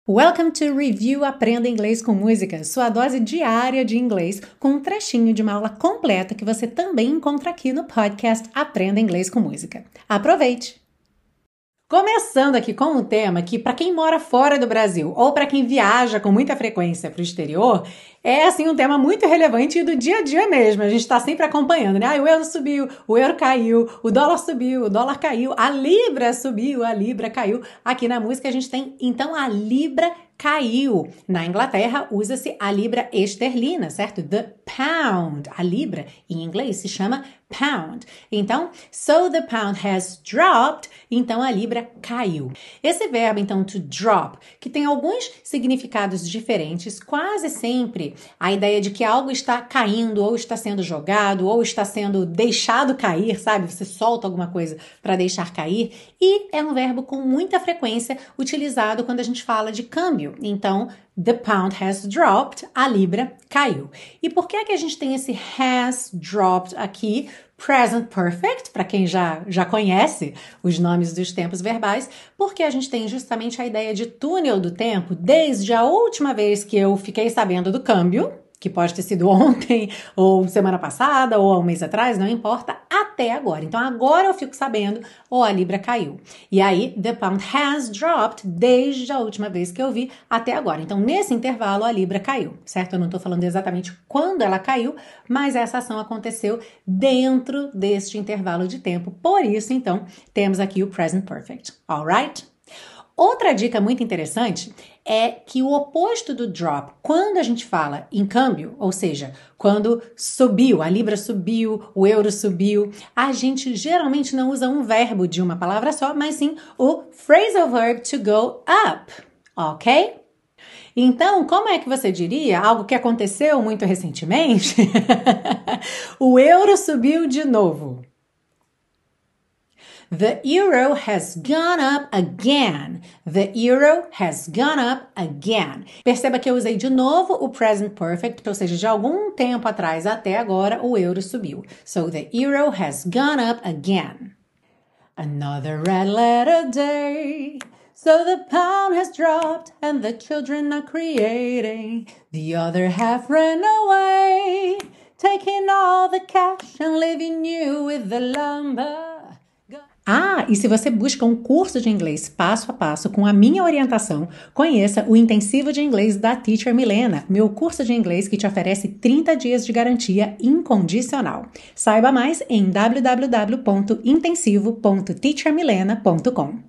Welcome to Review Aprenda Inglês com Música, sua dose diária de inglês, com um trechinho de uma aula completa que você também encontra aqui no podcast Aprenda Inglês com Música. Aproveite! Começando aqui com um tema que, para quem mora fora do Brasil ou para quem viaja com muita frequência para o exterior, é assim um tema muito relevante e do dia a dia mesmo. A gente está sempre acompanhando, né? O euro subiu, o euro caiu, o dólar subiu, o dólar caiu, a libra subiu, a libra caiu. Aqui na música a gente tem, então, a libra caiu. Na Inglaterra usa-se a libra esterlina, certo? The pound. A libra, em inglês, se chama pound. Então, so the pound has dropped, então a libra caiu. Esse verbo, então, to drop, que tem alguns significados diferentes, quase sempre a ideia de que algo está caindo, ou está sendo jogado, ou está sendo deixado cair, sabe? Você solta alguma coisa para deixar cair, e é um verbo com muita frequência utilizado quando a gente fala de câmbio. Então, the pound has dropped, a libra caiu. E por que é que a gente tem esse has dropped aqui? Present perfect, para quem já conhece os nomes dos tempos verbais, porque a gente tem justamente a ideia de túnel do tempo desde a última vez que eu fiquei sabendo do câmbio, que pode ter sido ontem, ou semana passada, ou há um mês atrás, não importa, até agora. Então, agora eu fico sabendo, ou a libra caiu. E aí, the pound has dropped desde a última vez que eu vi até agora. Então, nesse intervalo, a libra caiu, certo? Eu não estou falando exatamente quando ela caiu, mas essa ação aconteceu dentro deste intervalo de tempo. Por isso, então, temos aqui o present perfect. Alright? Outra dica muito interessante é que o oposto do drop, quando a gente fala em câmbio, ou seja, quando subiu, a libra subiu, o euro subiu, a gente geralmente não usa um verbo de uma palavra só, mas sim o phrasal verb to go up, ok? Então, como é que você diria algo que aconteceu muito recentemente? O euro subiu de novo. The euro has gone up again. The euro has gone up again. Perceba que eu usei de novo o present perfect, ou seja, de algum tempo atrás até agora o euro subiu. So the euro has gone up again. Another red letter day. So the pound has dropped and the children are creating. The other half ran away, taking all the cash and leaving you with the lumber. E se você busca um curso de inglês passo a passo com a minha orientação, conheça o Intensivo de Inglês da Teacher Milena, meu curso de inglês que te oferece 30 dias de garantia incondicional. Saiba mais em www.intensivo.teachermilena.com.